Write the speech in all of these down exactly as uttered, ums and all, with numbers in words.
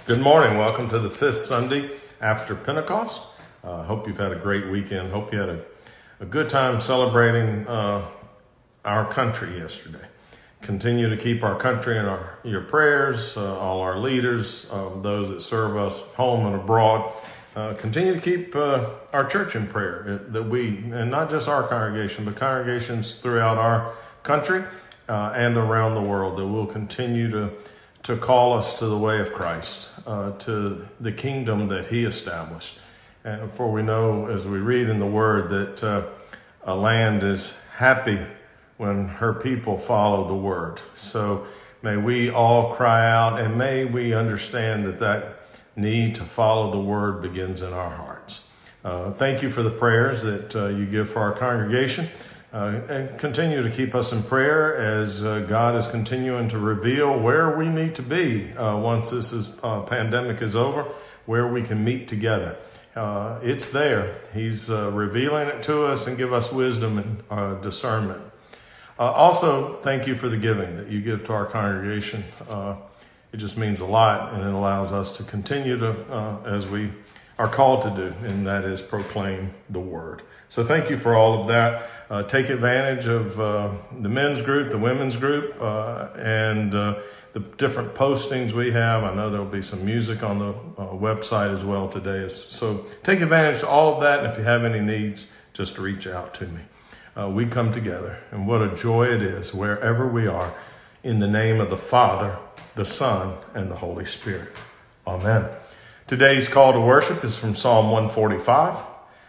Good morning. Welcome to the fifth Sunday after Pentecost. I uh, hope you've had a great weekend. Hope you had a, a good time celebrating uh, our country yesterday. Continue to keep our country in our, your prayers, uh, all our leaders, uh, those that serve us home and abroad. Uh, continue to keep uh, our church in prayer, uh, that we, and not just our congregation, but congregations throughout our country uh, and around the world, that will continue to to call us to the way of Christ, uh, to the kingdom that he established. And for we know, as we read in the word, that uh, a land is happy when her people follow the word. So may we all cry out, and may we understand that that need to follow the word begins in our hearts. Uh, thank you for the prayers that uh, you give for our congregation. Uh, and continue to keep us in prayer as uh, God is continuing to reveal where we need to be uh, once this is, uh, pandemic is over, where we can meet together. Uh, it's there. He's uh, revealing it to us and give us wisdom and uh, discernment. Uh, also, thank you for the giving that you give to our congregation. Uh, it just means a lot, and it allows us to continue to, uh, as we are called to do, and that is proclaim the word. So thank you for all of that. Uh, take advantage of uh, the men's group, the women's group, uh, and uh, the different postings we have. I know there will be some music on the uh, website as well today. So take advantage of all of that, and if you have any needs, just reach out to me. Uh, we come together, and what a joy it is wherever we are, in the name of the Father, the Son, and the Holy Spirit. Amen. Today's call to worship is from Psalm one forty-five.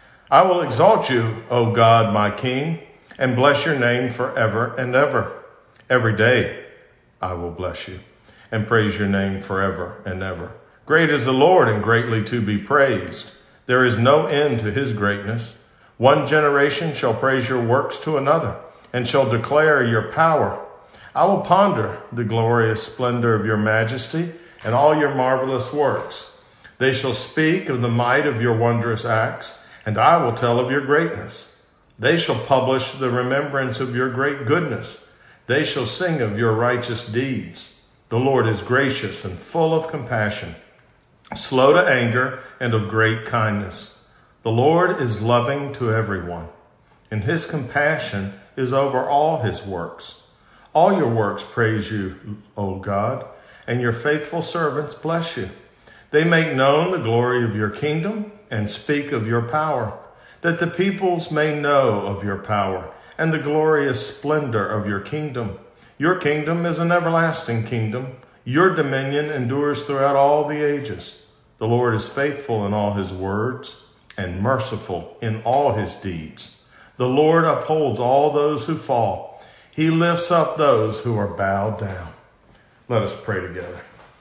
I will exalt you, O God, my King, and bless your name forever and ever. Every day I will bless you and praise your name forever and ever. Great is the Lord and greatly to be praised. There is no end to his greatness. One generation shall praise your works to another and shall declare your power. I will ponder the glorious splendor of your majesty and all your marvelous works. They shall speak of the might of your wondrous acts, and I will tell of your greatness. They shall publish the remembrance of your great goodness. They shall sing of your righteous deeds. The Lord is gracious and full of compassion, slow to anger and of great kindness. The Lord is loving to everyone, and his compassion is over all his works. All your works praise you, O God, and your faithful servants bless you. They make known the glory of your kingdom and speak of your power, that the peoples may know of your power and the glorious splendor of your kingdom. Your kingdom is an everlasting kingdom. Your dominion endures throughout all the ages. The Lord is faithful in all his words and merciful in all his deeds. The Lord upholds all those who fall. He lifts up those who are bowed down. Let us pray together.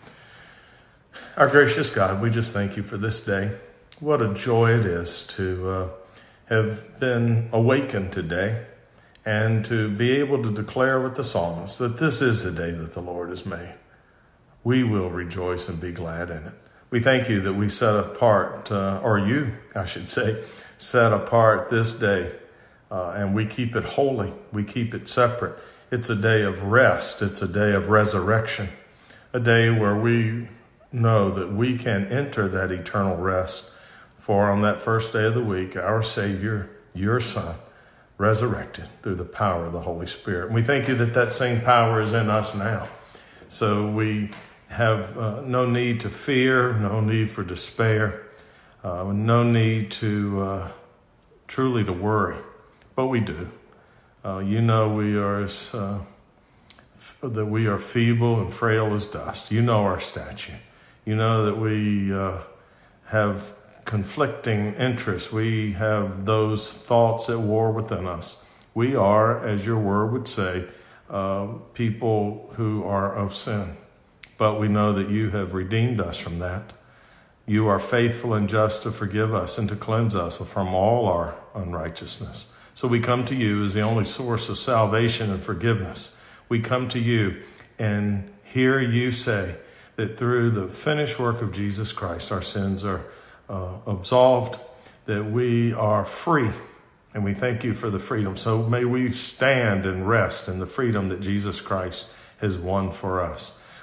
Our gracious God, we just thank you for this day. What a joy it is to uh, have been awakened today and to be able to declare with the psalmist that this is the day that the Lord has made. We will rejoice and be glad in it. We thank you that we set apart, uh, or you, I should say, set apart this day, uh, and we keep it holy. We keep it separate. It's a day of rest. It's a day of resurrection, a day where we know that we can enter that eternal rest. For on that first day of the week, our Savior, your Son, resurrected through the power of the Holy Spirit. And we thank you that that same power is in us now. So we have uh, no need to fear, no need for despair, uh, no need to uh, truly to worry. But we do. Uh, you know we are as, uh, f- that we are feeble and frail as dust. You know our stature. You know that we uh, have conflicting interests. We have those thoughts at war within us. We are, as your word would say, uh, people who are of sin. But we know that you have redeemed us from that. You are faithful and just to forgive us and to cleanse us from all our unrighteousness. So we come to you as the only source of salvation and forgiveness. We come to you and hear you say that through the finished work of Jesus Christ, our sins are uh, absolved, that we are free, and we thank you for the freedom. So may we stand and rest in the freedom that Jesus Christ has won for us.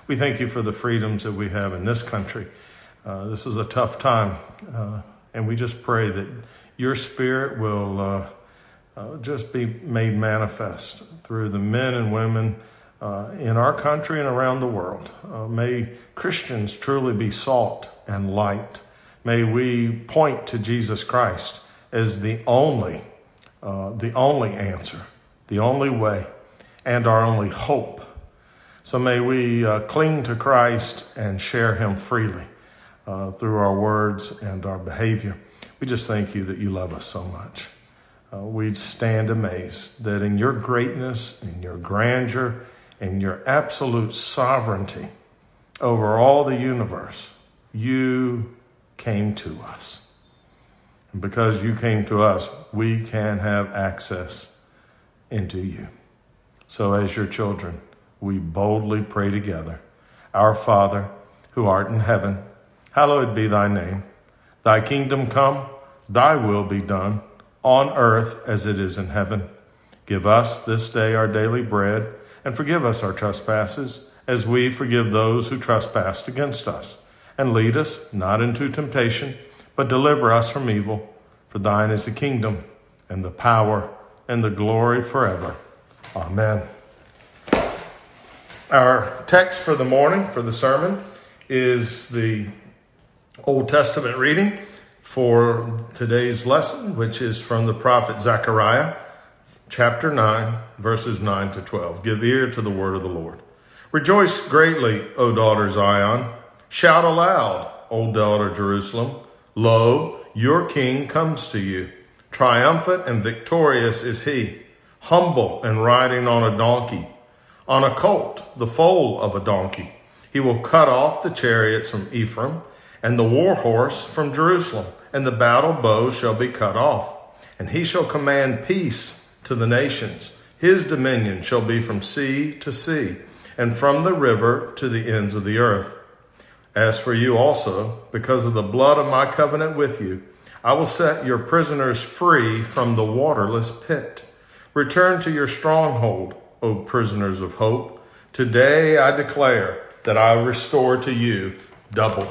We thank you for the freedoms that we have in this country. Uh, this is a tough time, uh, and we just pray that your Spirit will uh, uh, just be made manifest through the men and women uh, in our country and around the world. Uh, may Christians truly be salt and light. May we point to Jesus Christ as the only, uh, the only answer, the only way, and our only hope. So may we uh, cling to Christ and share him freely uh, through our words and our behavior. We just thank you that you love us so much. Uh, we stand amazed that in your greatness, in your grandeur, in your absolute sovereignty over all the universe, you came to us. And because you came to us, we can have access into you. So as your children, we boldly pray together. Our Father, who art in heaven, hallowed be thy name. Thy kingdom come, thy will be done, on earth as it is in heaven. Give us this day our daily bread, and forgive us our trespasses, as we forgive those who trespass against us. And lead us not into temptation, but deliver us from evil. For thine is the kingdom, and the power, and the glory forever. Amen. Our text for the morning, for the sermon, is the Old Testament reading for today's lesson, which is from the prophet Zechariah, chapter nine, verses nine to twelve. Give ear to the word of the Lord. Rejoice greatly, O daughter Zion. Shout aloud, O daughter Jerusalem. Lo, your king comes to you. Triumphant and victorious is he, humble and riding on a donkey, on a colt, the foal of a donkey. He will cut off the chariots from Ephraim and the war horse from Jerusalem, and the battle bow shall be cut off. And he shall command peace to the nations. His dominion shall be from sea to sea, and from the river to the ends of the earth. As for you also, because of the blood of my covenant with you, I will set your prisoners free from the waterless pit. Return to your stronghold, O prisoners of hope. Today I declare that I restore to you double.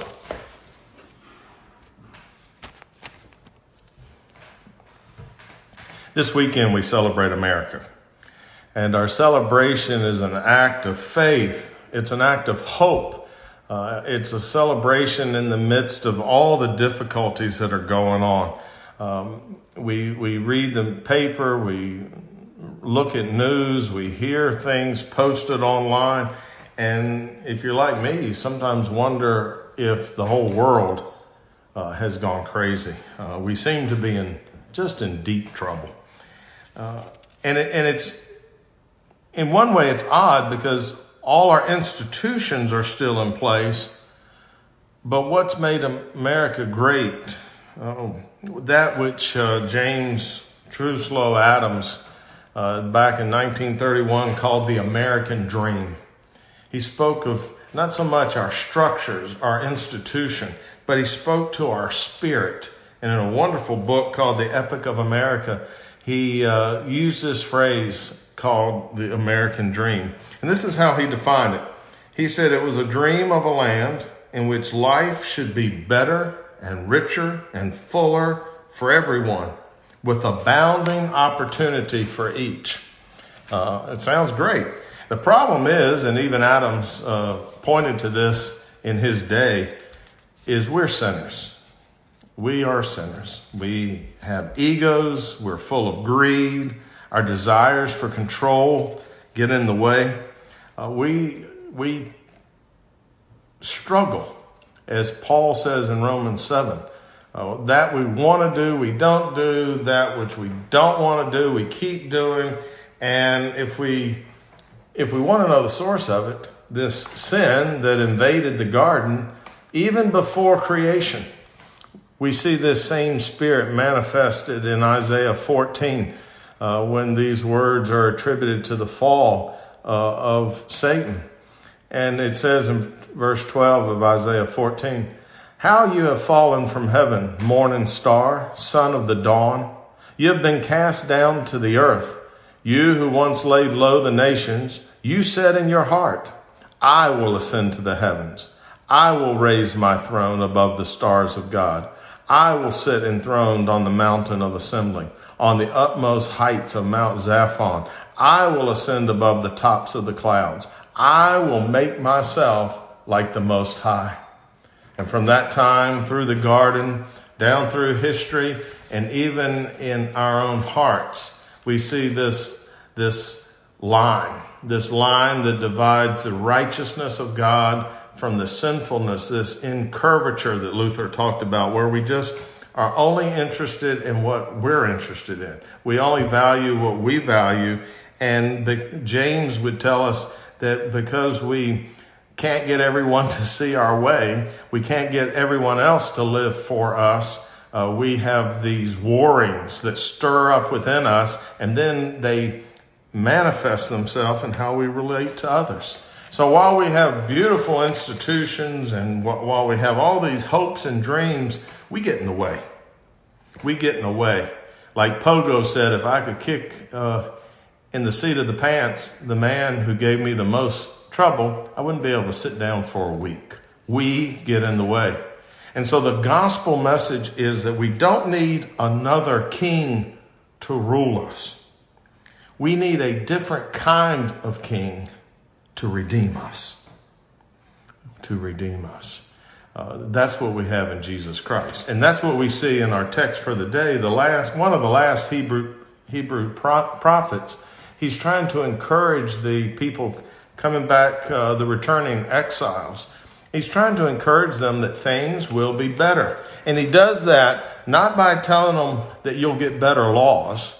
This weekend we celebrate America. And our celebration is an act of faith. It's an act of hope. Uh, it's a celebration in the midst of all the difficulties that are going on. Um, we we read the paper, we look at news, we hear things posted online, and if you're like me, you sometimes wonder if the whole world uh, has gone crazy. Uh, we seem to be in just in deep trouble, uh, and it, and it's in one way it's odd because all our institutions are still in place, but what's made America great, oh, that which uh, James Truslow Adams uh, back in nineteen thirty-one called the American dream. He spoke of not so much our structures, our institution, but he spoke to our spirit. And in a wonderful book called The Epic of America, he uh, used this phrase called the American dream. And this is how he defined it. He said it was a dream of a land in which life should be better and richer and fuller for everyone, with abounding opportunity for each. Uh, it sounds great. The problem is, and even Adams uh, pointed to this in his day, is we're sinners. We are sinners. We have egos. We're full of greed. Our desires for control get in the way. Uh, we we struggle, as Paul says in Romans seven. Uh, that we want to do, we don't do. That which we don't want to do, we keep doing. And if we if we want to know the source of it, this sin that invaded the garden, even before creation, we see this same spirit manifested in Isaiah fourteen, uh, when these words are attributed to the fall uh, of Satan. And it says in verse twelve of Isaiah fourteen, "How you have fallen from heaven, morning star, son of the dawn. You have been cast down to the earth. You who once laid low the nations, you said in your heart, I will ascend to the heavens. I will raise my throne above the stars of God. I will sit enthroned on the mountain of assembly, on the utmost heights of Mount Zaphon. I will ascend above the tops of the clouds. I will make myself like the Most High. And from that time through the garden, down through history, and even in our own hearts, we see this, this line, this line that divides the righteousness of God from the sinfulness, this incurvature that Luther talked about, where we just are only interested in what we're interested in. We only value what we value. And the, James would tell us that because we can't get everyone to see our way, we can't get everyone else to live for us, uh, we have these warrings that stir up within us, and then they manifest themselves in how we relate to others. So while we have beautiful institutions and while we have all these hopes and dreams, we get in the way. We get in the way. Like Pogo said, if I could kick uh, in the seat of the pants the man who gave me the most trouble, I wouldn't be able to sit down for a week. We get in the way. And so the gospel message is that we don't need another king to rule us. We need a different kind of king to redeem us. To redeem us. Uh, that's what we have in Jesus Christ. And that's what we see in our text for the day. The last, one of the last Hebrew, Hebrew pro- prophets, he's trying to encourage the people coming back, uh, the returning exiles. He's trying to encourage them that things will be better. And he does that not by telling them that you'll get better laws,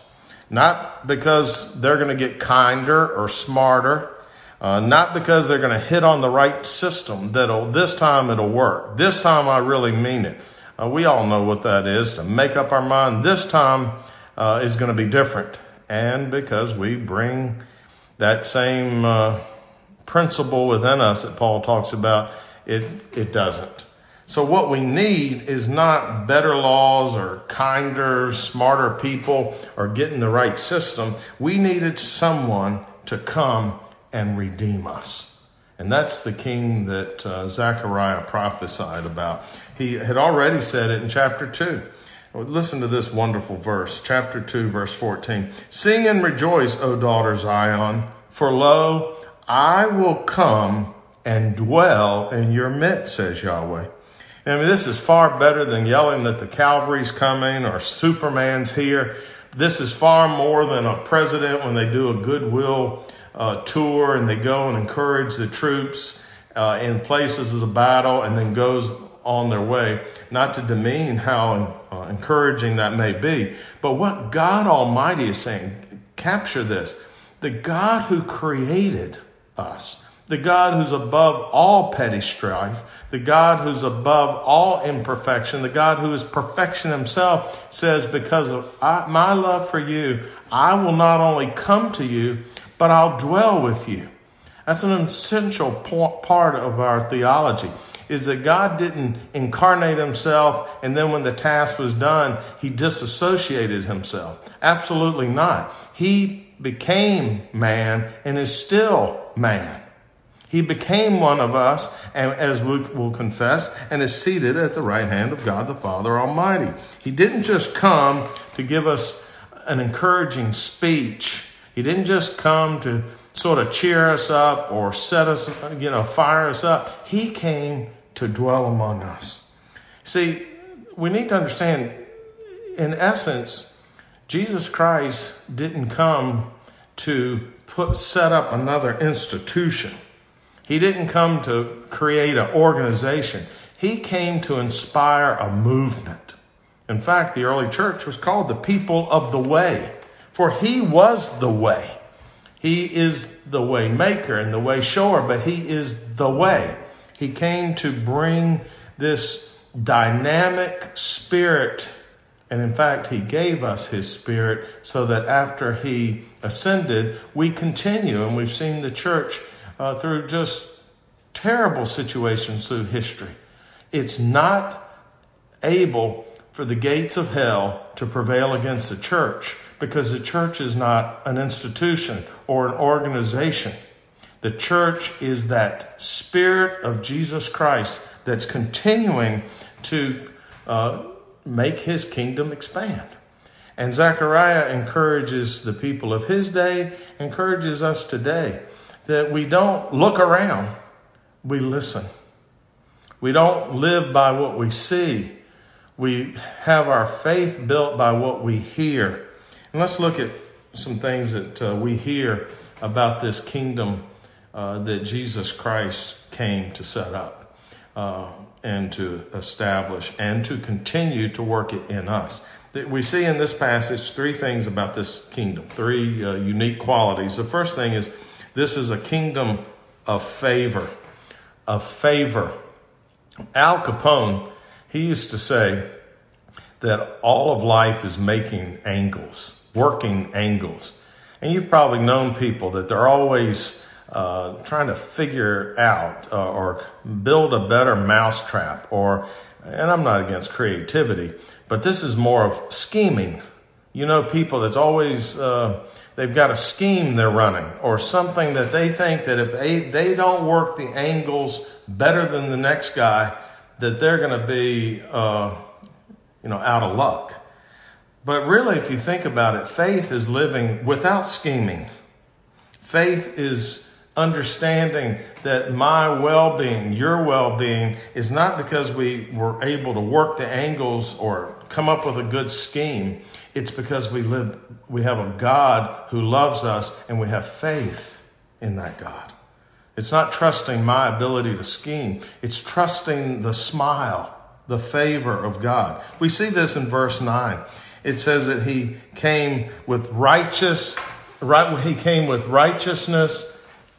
not because they're going to get kinder or smarter, uh, not because they're going to hit on the right system that'll, this time it'll work. This time I really mean it. Uh, we all know what that is, to make up our mind. This time uh, is going to be different. And because we bring that same uh, principle within us that Paul talks about, it it doesn't. So what we need is not better laws or kinder, smarter people or getting the right system. We needed someone to come and redeem us. And that's the king that uh, Zechariah prophesied about. He had already said it in chapter two. Listen to this wonderful verse, chapter two, verse fourteen. Sing and rejoice, O daughter Zion, for lo, I will come and dwell in your midst, says Yahweh. I mean, this is far better than yelling that the cavalry's coming or Superman's here. This is far more than a president when they do a goodwill uh, tour and they go and encourage the troops uh, in places of battle and then goes on their way. Not to demean how uh, encouraging that may be, but what God Almighty is saying, capture this. The God who created us, the God who's above all petty strife, the God who's above all imperfection, the God who is perfection himself, says, because of I, my love for you, I will not only come to you, but I'll dwell with you. That's an essential part of our theology, is that God didn't incarnate himself and then when the task was done, he disassociated himself. Absolutely not. He became man and is still man. He became one of us, and as we will confess, and is seated at the right hand of God the Father Almighty. He didn't just come to give us an encouraging speech. He didn't just come to sort of cheer us up or set us, you know, fire us up. He came to dwell among us. See, we need to understand, in essence, Jesus Christ didn't come to put set up another institution. He didn't come to create an organization. He came to inspire a movement. In fact, the early church was called the people of the way, for he was the way. He is the way maker and the way shower, but he is the way. He came to bring this dynamic spirit, and in fact, he gave us his spirit so that after he ascended, we continue, and we've seen the church Uh, through just terrible situations through history. It's not able for the gates of hell to prevail against the church because the church is not an institution or an organization. The church is that Spirit of Jesus Christ that's continuing to uh, make his kingdom expand. And Zechariah encourages the people of his day, encourages us today, that we don't look around, we listen. We don't live by what we see. We have our faith built by what we hear. And let's look at some things that uh, we hear about this kingdom uh, that Jesus Christ came to set up uh, and to establish and to continue to work it in us. We see in this passage three things about this kingdom, three uh, unique qualities. The first thing is this is a kingdom of favor, of favor. Al Capone, he used to say that all of life is making angles, working angles. And you've probably known people that they're always uh, trying to figure out uh, or build a better mousetrap or, and I'm not against creativity, but this is more of scheming. You know, people that's always, uh, they've got a scheme they're running or something that they think that if they, they don't work the angles better than the next guy, that they're going to be, uh, you know, out of luck. But really, if you think about it, faith is living without scheming. Faith is understanding that my well-being, your well-being, is not because we were able to work the angles or come up with a good scheme. It's because we live, we have a God who loves us and we have faith in that God. It's not trusting my ability to scheme. It's trusting the smile, the favor of God. We see this in verse nine. It says that he came with righteous, right, he came with righteousness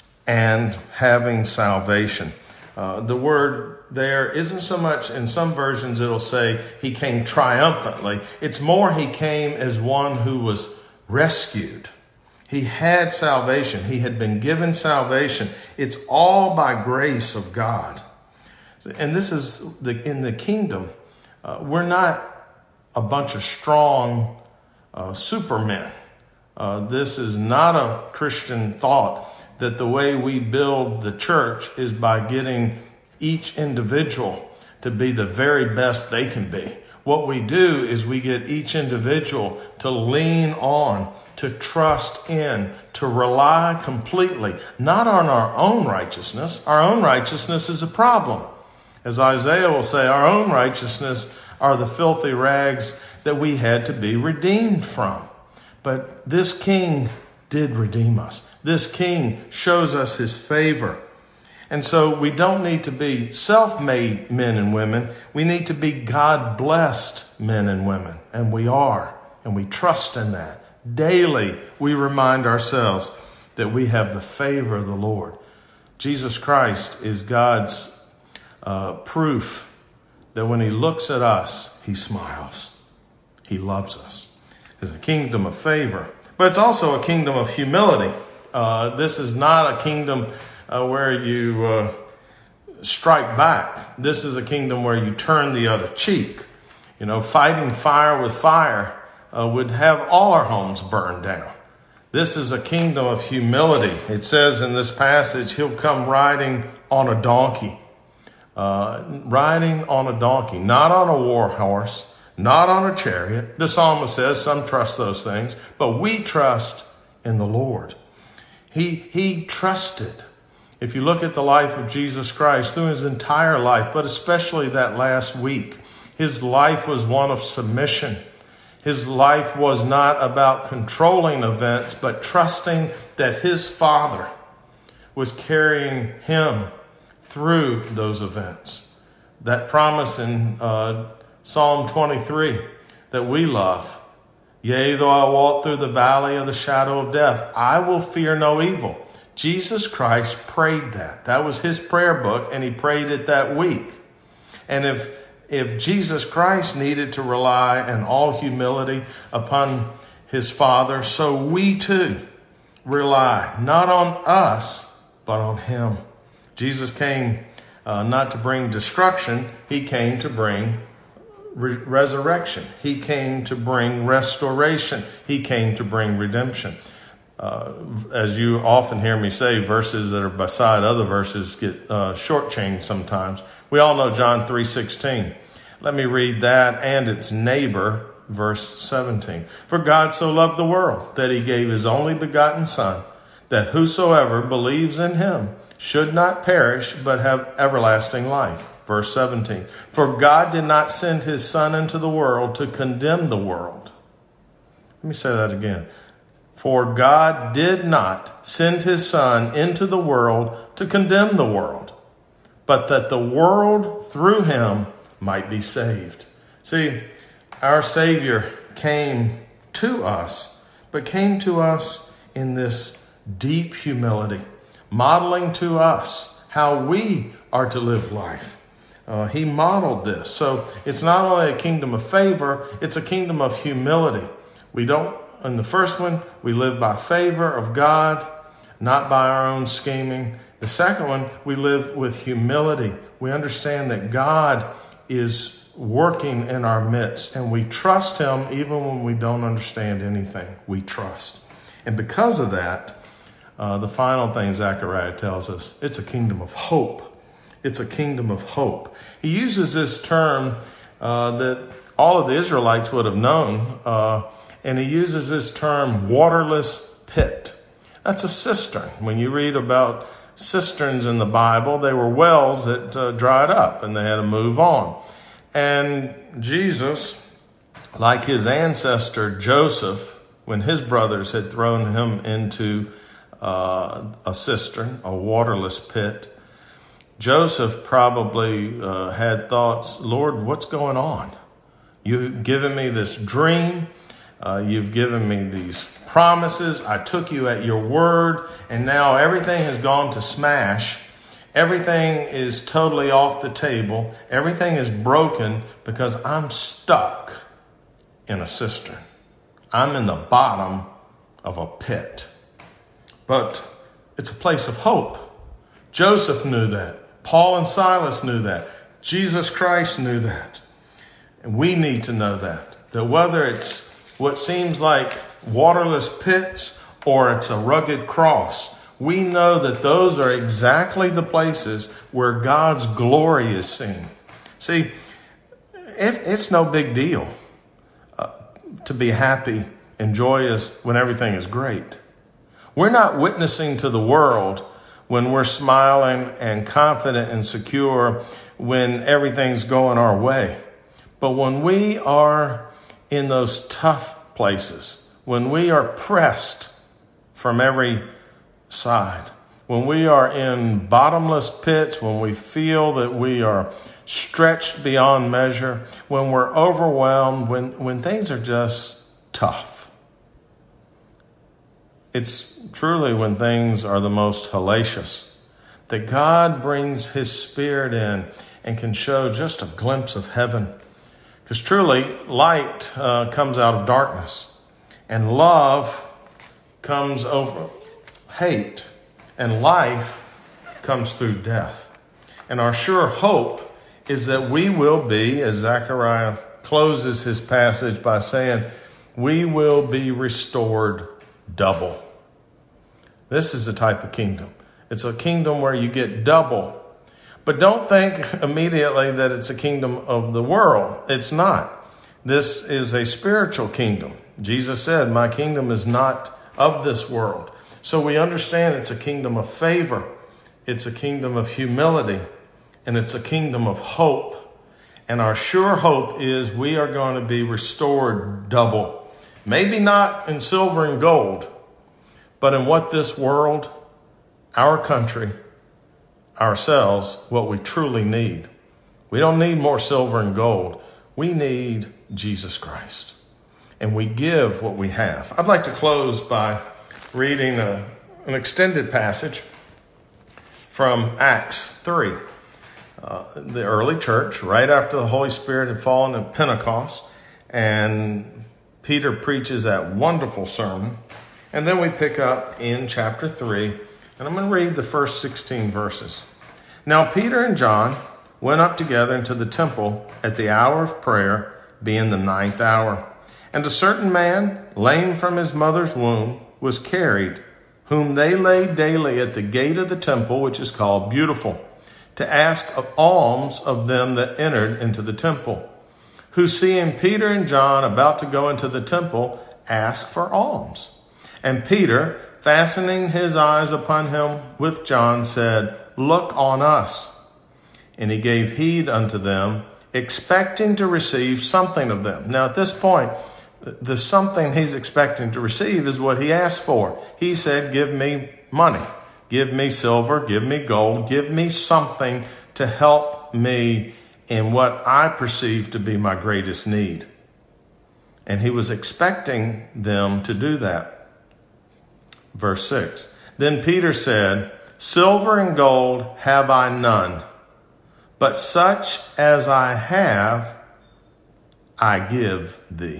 and having salvation. Uh, the word there isn't so much, in some versions it'll say he came triumphantly. It's more he came as one who was rescued. He had salvation. He had been given salvation. It's all by grace of God. And this is the, in the kingdom. Uh, we're not a bunch of strong uh, supermen. Uh, this is not a Christian thought that the way we build the church is by getting each individual to be the very best they can be. What we do is we get each individual to lean on, to trust in, to rely completely, not on our own righteousness. Our own righteousness is a problem. As Isaiah will say, our own righteousness are the filthy rags that we had to be redeemed from. But this king did redeem us. This king shows us his favor. And so we don't need to be self-made men and women. We need to be God-blessed men and women. And we are. And we trust in that. Daily, we remind ourselves that we have the favor of the Lord. Jesus Christ is God's uh, proof that when he looks at us, he smiles. He loves us. It's a kingdom of favor, but it's also a kingdom of humility. Uh, this is not a kingdom uh, where you uh, strike back. This is a kingdom where you turn the other cheek. You know, fighting fire with fire uh, would have all our homes burned down. This is a kingdom of humility. It says in this passage, he'll come riding on a donkey. Uh, riding on a donkey, not on a war horse, not on a chariot. The psalmist says some trust those things, but we trust in the Lord. He, he trusted. If you look at the life of Jesus Christ through his entire life, but especially that last week, his life was one of submission. His life was not about controlling events, but trusting that his Father was carrying him through those events. That promise in uh, Psalm twenty-three that we love. Yea, though I walk through the valley of the shadow of death, I will fear no evil. Jesus Christ prayed that. That was his prayer book, and he prayed it that week. And if if Jesus Christ needed to rely in all humility upon his Father, so we too rely not on us, but on him. Jesus came uh, not to bring destruction. He came to bring re- resurrection. He came to bring restoration. He came to bring redemption. Uh, as you often hear me say, verses that are beside other verses get uh, shortchanged sometimes. We all know John three sixteen. Let me read that and its neighbor, verse seventeen. For God so loved the world that he gave his only begotten Son, that whosoever believes in him should not perish but have everlasting life. Verse seventeen. For God did not send his Son into the world to condemn the world. Let me say that again. For God did not send his Son into the world to condemn the world, but that the world through him might be saved. See, our Savior came to us, but came to us in this deep humility, modeling to us how we are to live life. Uh, he modeled this. So it's not only a kingdom of favor, it's a kingdom of humility. We don't In the first one, we live by favor of God, not by our own scheming. The second one, we live with humility. We understand that God is working in our midst, and we trust him even when we don't understand anything. We trust. And because of that, uh, the final thing Zechariah tells us, it's a kingdom of hope. It's a kingdom of hope. He uses this term uh, that all of the Israelites would have known, uh, and he uses this term, waterless pit. That's a cistern. When you read about cisterns in the Bible, they were wells that uh, dried up and they had to move on. And Jesus, like his ancestor Joseph, when his brothers had thrown him into uh, a cistern, a waterless pit, Joseph probably uh, had thoughts, Lord, what's going on? You've given me this dream. Uh, you've given me these promises. I took you at your word, and now everything has gone to smash. Everything is totally off the table. Everything is broken because I'm stuck in a cistern. I'm in the bottom of a pit. But it's a place of hope. Joseph knew that. Paul and Silas knew that. Jesus Christ knew that. And we need to know that. That whether it's what seems like waterless pits or it's a rugged cross, we know that those are exactly the places where God's glory is seen. See, it, it's no big deal uh, to be happy and joyous when everything is great. We're not witnessing to the world when we're smiling and confident and secure when everything's going our way. But when we are in those tough places, when we are pressed from every side, when we are in bottomless pits, when we feel that we are stretched beyond measure, when we're overwhelmed, when, when things are just tough, it's truly when things are the most hellacious that God brings his Spirit in and can show just a glimpse of heaven. Because truly, light uh, comes out of darkness, and love comes over hate, and life comes through death. And our sure hope is that we will be, as Zechariah closes his passage by saying, we will be restored double. This is the type of kingdom. It's a kingdom where you get double. But don't think immediately that it's a kingdom of the world. It's not. This is a spiritual kingdom. Jesus said, my kingdom is not of this world. So we understand it's a kingdom of favor. It's a kingdom of humility. And it's a kingdom of hope. And our sure hope is we are going to be restored double. Maybe not in silver and gold, but in what this world, our country, ourselves, what we truly need. We don't need more silver and gold. We need Jesus Christ. And we give what we have. I'd like to close by reading a, an extended passage from Acts three. Uh, the early church, right after the Holy Spirit had fallen at Pentecost, and Peter preaches that wonderful sermon. And then we pick up in chapter three, and I'm going to read the first sixteen verses. Now Peter and John went up together into the temple at the hour of prayer, being the ninth hour. And a certain man, lame from his mother's womb, was carried, whom they laid daily at the gate of the temple, which is called Beautiful, to ask of alms of them that entered into the temple, who seeing Peter and John about to go into the temple, asked for alms. And Peter, fastening his eyes upon him with John, said, Look on us. And he gave heed unto them, expecting to receive something of them. Now at this point, the something he's expecting to receive is what he asked for. He said, give me money, give me silver, give me gold, give me something to help me in what I perceive to be my greatest need. And he was expecting them to do that. Verse six, then Peter said, Silver and gold have I none, but such as I have, I give thee.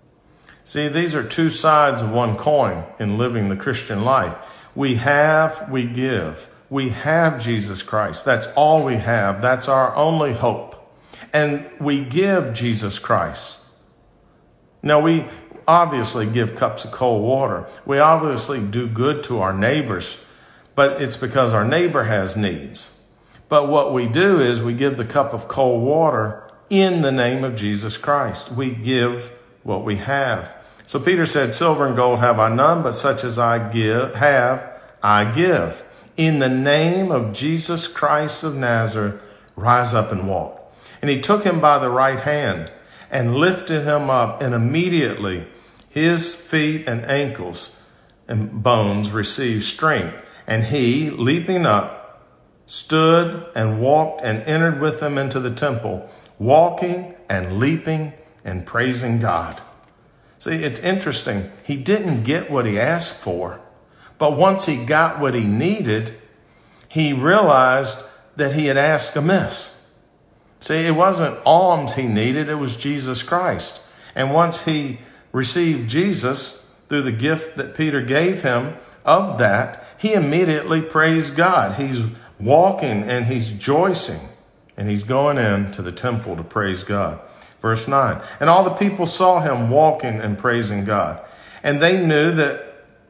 See, these are two sides of one coin in living the Christian life. We have, we give. We have Jesus Christ. That's all we have. That's our only hope. And we give Jesus Christ. Now, we obviously give cups of cold water. We obviously do good to our neighbors, but it's because our neighbor has needs. But what we do is we give the cup of cold water in the name of Jesus Christ. We give what we have. So Peter said, Silver and gold have I none, but such as I give, have, I give. In the name of Jesus Christ of Nazareth, rise up and walk. And he took him by the right hand and lifted him up, and immediately his feet and ankles and bones received strength. And he, leaping up, stood and walked and entered with them into the temple, walking and leaping and praising God. See, it's interesting. He didn't get what he asked for, but once he got what he needed, he realized that he had asked amiss. See, it wasn't alms he needed, it was Jesus Christ. And once he received Jesus through the gift that Peter gave him of that, he immediately praised God. He's walking and he's rejoicing, and he's going into the temple to praise God. Verse nine, and all the people saw him walking and praising God. And they knew that,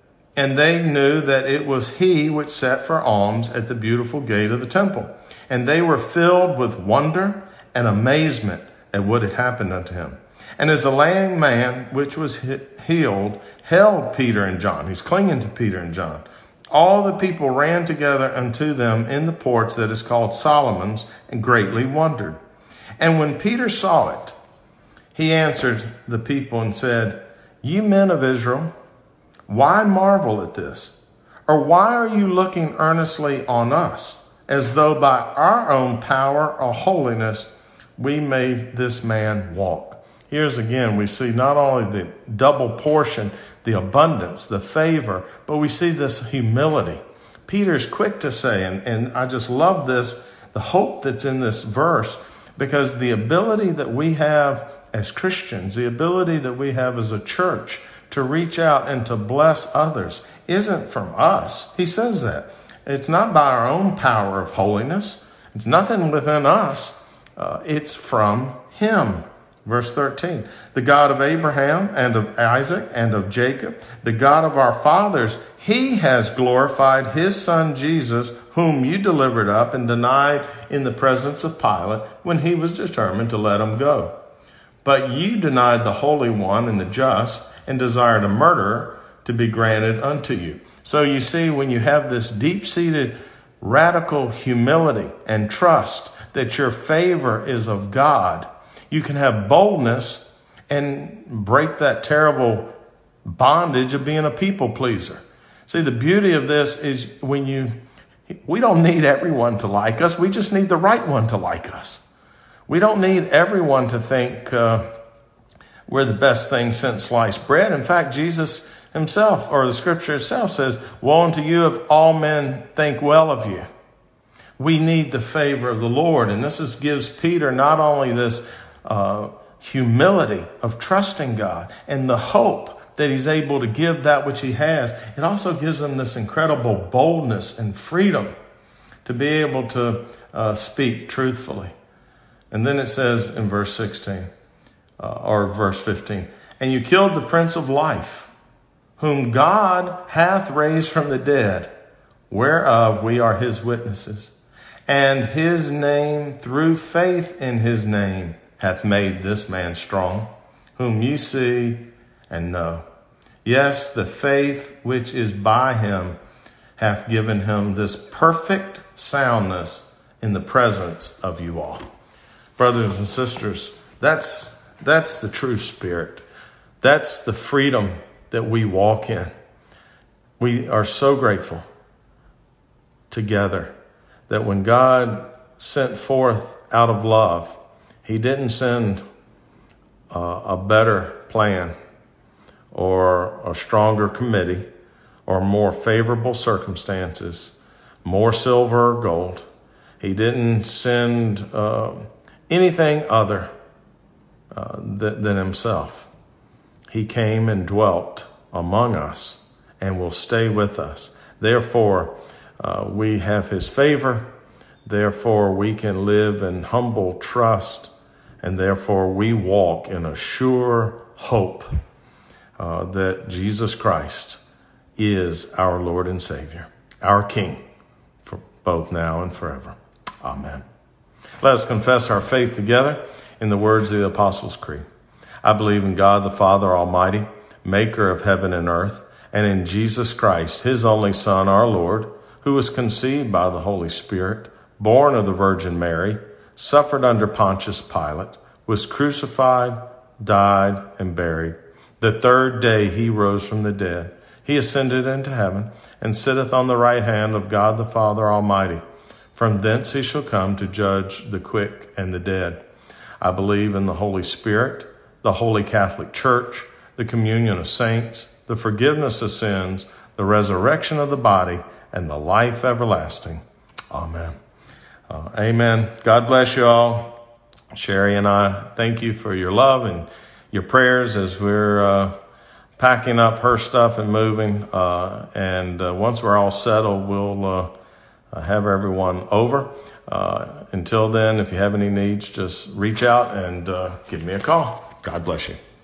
and they knew that it was he which sat for alms at the beautiful gate of the temple. And they were filled with wonder and amazement at what had happened unto him. And as the lame man which was healed held Peter and John, he's clinging to Peter and John, all the people ran together unto them in the porch that is called Solomon's, and greatly wondered. And when Peter saw it, he answered the people and said, Ye men of Israel, why marvel at this? Or why are you looking earnestly on us, as though by our own power or holiness we made this man walk? Here's again, we see not only the double portion, the abundance, the favor, but we see this humility. Peter's quick to say, and, and I just love this, the hope that's in this verse, because the ability that we have as Christians, the ability that we have as a church to reach out and to bless others isn't from us. He says that. It's not by our own power of holiness. It's nothing within us. Uh, it's from him. Verse thirteen, the God of Abraham and of Isaac and of Jacob, the God of our fathers, he has glorified his son Jesus, whom you delivered up and denied in the presence of Pilate when he was determined to let him go. But you denied the Holy One and the just and desired a murderer to be granted unto you. So you see, when you have this deep-seated radical humility and trust that your favor is of God, you can have boldness and break that terrible bondage of being a people pleaser. See, the beauty of this is when you, we don't need everyone to like us. We just need the right one to like us. We don't need everyone to think uh, we're the best thing since sliced bread. In fact, Jesus himself, or the scripture itself, says, woe unto you if all men think well of you. We need the favor of the Lord. And this is, gives Peter not only this uh, humility of trusting God and the hope that he's able to give that which he has, it also gives him this incredible boldness and freedom to be able to uh, speak truthfully. And then it says in verse sixteen, uh, or verse fifteen, and you killed the Prince of Life, whom God hath raised from the dead, whereof we are his witnesses. And his name, through faith in his name, hath made this man strong, whom you see and know. Yes, the faith which is by him hath given him this perfect soundness in the presence of you all. Brothers and sisters, that's, that's the true spirit. That's the freedom that we walk in. We are so grateful together that when God sent forth out of love, he didn't send uh, a better plan or a stronger committee or more favorable circumstances, more silver or gold. He didn't send uh, anything other uh, th- than himself. He came and dwelt among us and will stay with us. Therefore, uh, we have his favor. Therefore, we can live in humble trust. And therefore, we walk in a sure hope uh, that Jesus Christ is our Lord and Savior, our King, for both now and forever. Amen. Let us confess our faith together in the words of the Apostles' Creed. I believe in God the Father Almighty, maker of heaven and earth, and in Jesus Christ, his only Son, our Lord, who was conceived by the Holy Spirit, born of the Virgin Mary, suffered under Pontius Pilate, was crucified, died, and buried. The third day he rose from the dead. He ascended into heaven and sitteth on the right hand of God the Father Almighty. From thence he shall come to judge the quick and the dead. I believe in the Holy Spirit, the Holy Catholic Church, the communion of saints, the forgiveness of sins, the resurrection of the body, and the life everlasting. Amen. Uh, amen. God bless you all. Sherry and I thank you for your love and your prayers as we're uh, packing up her stuff and moving. Uh, and uh, once we're all settled, we'll uh, have everyone over. Uh, until then, if you have any needs, just reach out and uh, give me a call. God bless you.